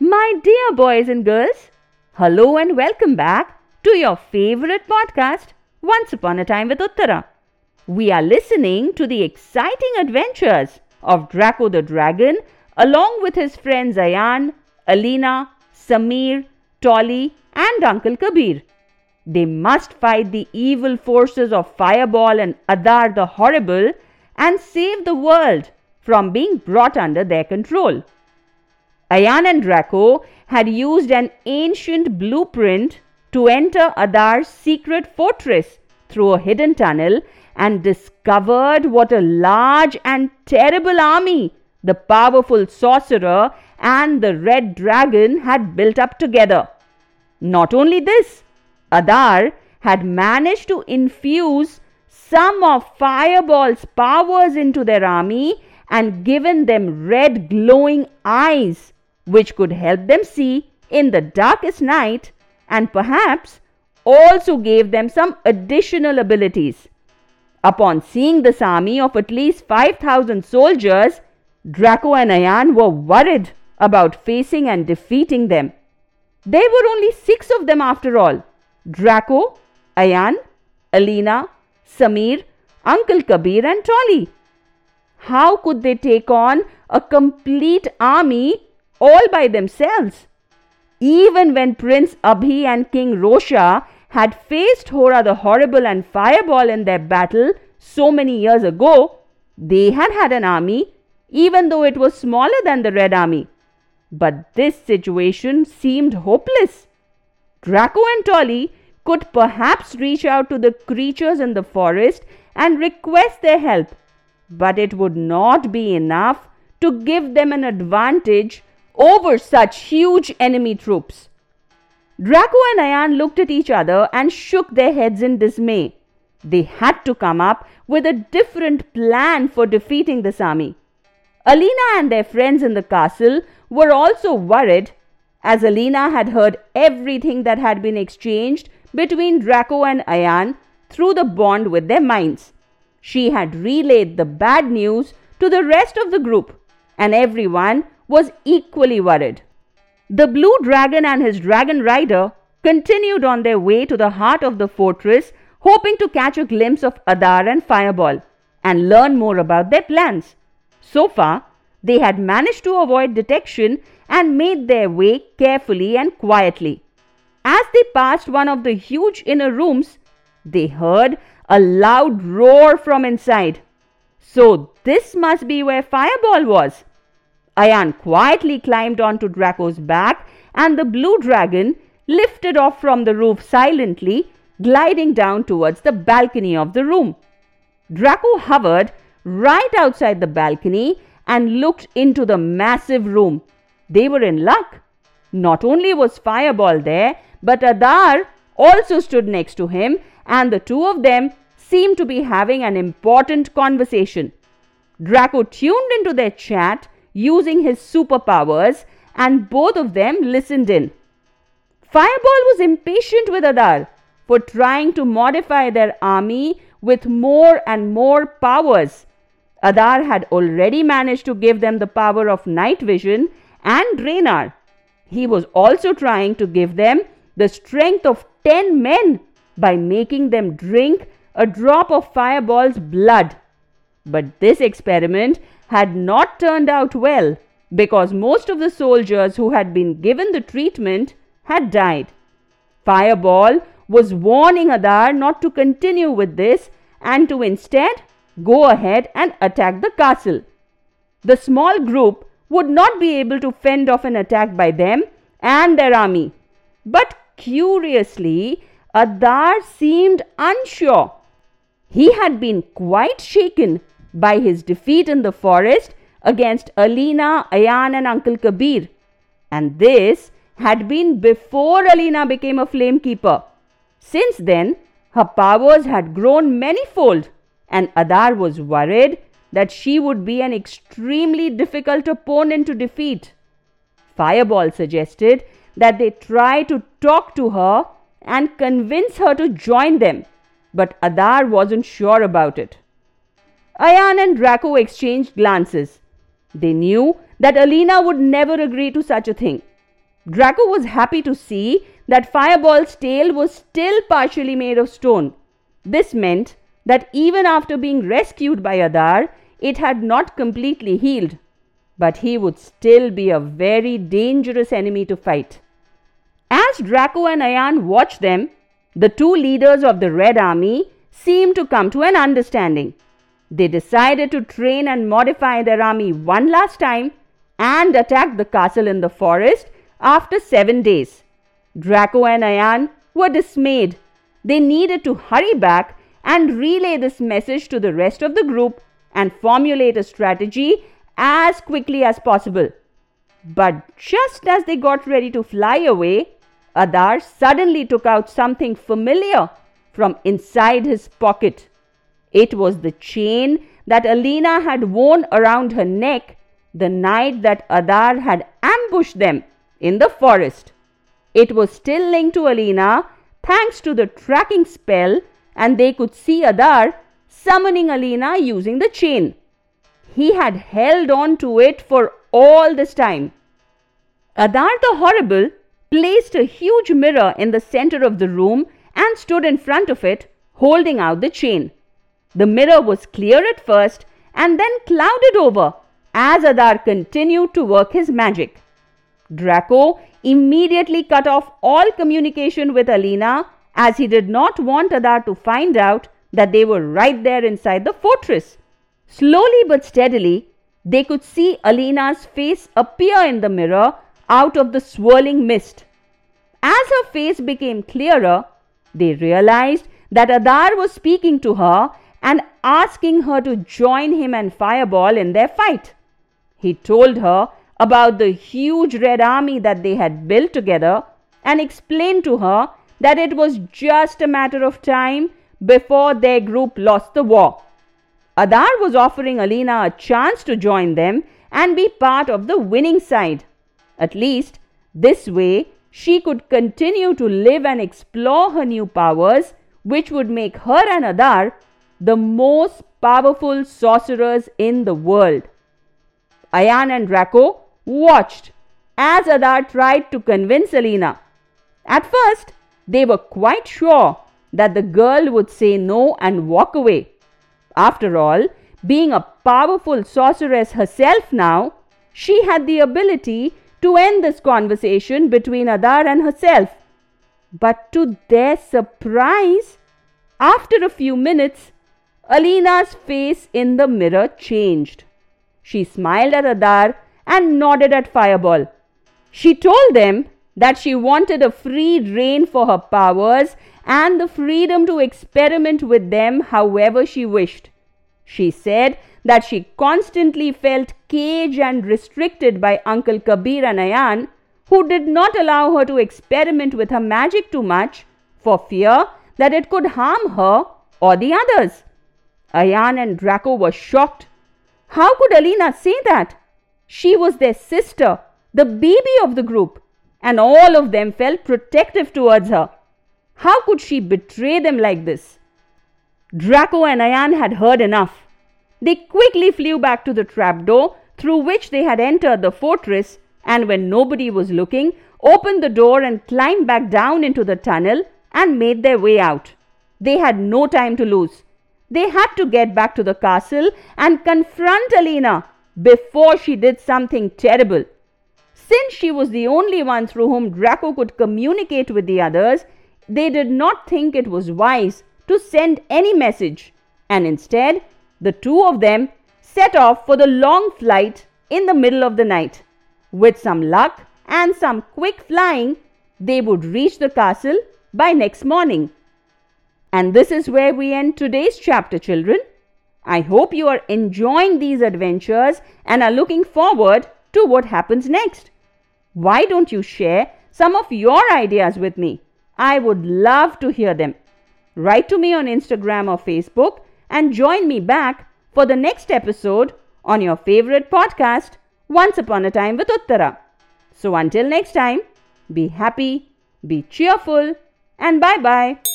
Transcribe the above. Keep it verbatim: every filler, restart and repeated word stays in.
My dear boys and girls, hello and welcome back to your favorite podcast, Once Upon a Time with Uttara. We are listening to the exciting adventures of Draco the Dragon along with his friends Ayan, Alina, Samir, Tolly and Uncle Kabir. They must fight the evil forces of Fireball and Adar the Horrible and save the world from being brought under their control. Ayan and Draco had used an ancient blueprint to enter Adar's secret fortress through a hidden tunnel and discovered what a large and terrible army the powerful sorcerer and the red dragon had built up together. Not only this, Adar had managed to infuse some of Fireball's powers into their army and given them red glowing eyes which could help them see in the darkest night and perhaps also gave them some additional abilities. Upon seeing this army of at least five thousand soldiers, Draco and Ayan were worried about facing and defeating them. There were only six of them after all: Draco, Ayan, Alina, Samir, Uncle Kabir and Tolly. How could they take on a complete army all by themselves? Even when Prince Abhi and King Rosha had faced Hora the Horrible and Fireball in their battle so many years ago, they had had an army, even though it was smaller than the Red Army. But this situation seemed hopeless. Draco and Tolly could perhaps reach out to the creatures in the forest and request their help, but it would not be enough to give them an advantage over such huge enemy troops. Draco and Ayan looked at each other and shook their heads in dismay. They had to come up with a different plan for defeating this army. Alina and their friends in the castle were also worried, as Alina had heard everything that had been exchanged between Draco and Ayan through the bond with their minds. She had relayed the bad news to the rest of the group, and everyone was equally worried. The blue dragon and his dragon rider continued on their way to the heart of the fortress, hoping to catch a glimpse of Adar and Fireball and learn more about their plans. So far, they had managed to avoid detection and made their way carefully and quietly. As they passed one of the huge inner rooms, they heard a loud roar from inside. So this must be where Fireball was. Ayan quietly climbed onto Draco's back and the blue dragon lifted off from the roof silently, gliding down towards the balcony of the room. Draco hovered right outside the balcony and looked into the massive room. They were in luck. Not only was Fireball there, but Adar also stood next to him, and the two of them seemed to be having an important conversation. Draco tuned into their chat using his superpowers, and both of them listened in. Fireball was impatient with Adar for trying to modify their army with more and more powers. Adar had already managed to give them the power of night vision and Drainar. He was also trying to give them the strength of ten men by making them drink a drop of Fireball's blood. But this experiment had not turned out well because most of the soldiers who had been given the treatment had died. Fireball was warning Adar not to continue with this and to instead go ahead and attack the castle. The small group would not be able to fend off an attack by them and their army. But curiously, Adar seemed unsure. He had been quite shaken by his defeat in the forest against Alina, Ayan and Uncle Kabir. And this had been before Alina became a flamekeeper. Since then, her powers had grown manifold, and Adar was worried that she would be an extremely difficult opponent to defeat. Fireball suggested that they try to talk to her and convince her to join them, but Adar wasn't sure about it. Ayan and Draco exchanged glances. They knew that Alina would never agree to such a thing. Draco was happy to see that Fireball's tail was still partially made of stone. This meant that even after being rescued by Adar, it had not completely healed, but he would still be a very dangerous enemy to fight. As Draco and Ayan watched them, the two leaders of the Red Army seemed to come to an understanding. They decided to train and modify their army one last time and attack the castle in the forest after seven days. Draco and Ayan were dismayed. They needed to hurry back and relay this message to the rest of the group and formulate a strategy as quickly as possible. But just as they got ready to fly away, Adar suddenly took out something familiar from inside his pocket. It was the chain that Alina had worn around her neck the night that Adar had ambushed them in the forest. It was still linked to Alina thanks to the tracking spell, and they could see Adar summoning Alina using the chain. He had held on to it for all this time. Adar the Horrible placed a huge mirror in the center of the room and stood in front of it, holding out the chain. The mirror was clear at first and then clouded over as Adar continued to work his magic. Draco immediately cut off all communication with Alina, as he did not want Adar to find out that they were right there inside the fortress. Slowly but steadily, they could see Alina's face appear in the mirror out of the swirling mist. As her face became clearer, they realized that Adar was speaking to her and asking her to join him and Fireball in their fight. He told her about the huge red army that they had built together and explained to her that it was just a matter of time before their group lost the war. Adar was offering Alina a chance to join them and be part of the winning side. At least this way she could continue to live and explore her new powers, which would make her and Adar the most powerful sorcerers in the world. Ayan and Draco watched as Adar tried to convince Alina. At first, they were quite sure that the girl would say no and walk away. After all, being a powerful sorceress herself now, she had the ability to end this conversation between Adar and herself. But to their surprise, after a few minutes, Alina's face in the mirror changed. She smiled at Adar and nodded at Fireball. She told them that she wanted a free rein for her powers and the freedom to experiment with them however she wished. She said that she constantly felt caged and restricted by Uncle Kabir and Ayan, who did not allow her to experiment with her magic too much for fear that it could harm her or the others. Ayan and Draco were shocked. How could Alina say that? She was their sister, the baby of the group, and all of them felt protective towards her. How could she betray them like this? Draco and Ayan had heard enough. They quickly flew back to the trapdoor through which they had entered the fortress, and when nobody was looking, opened the door and climbed back down into the tunnel and made their way out. They had no time to lose. They had to get back to the castle and confront Alina before she did something terrible. Since she was the only one through whom Draco could communicate with the others, they did not think it was wise to send any message, and instead, the two of them set off for the long flight in the middle of the night. With some luck and some quick flying, they would reach the castle by next morning. And this is where we end today's chapter, children. I hope you are enjoying these adventures and are looking forward to what happens next. Why don't you share some of your ideas with me? I would love to hear them. Write to me on Instagram or Facebook and join me back for the next episode on your favorite podcast, Once Upon a Time with Uttara. So until next time, be happy, be cheerful, and bye-bye.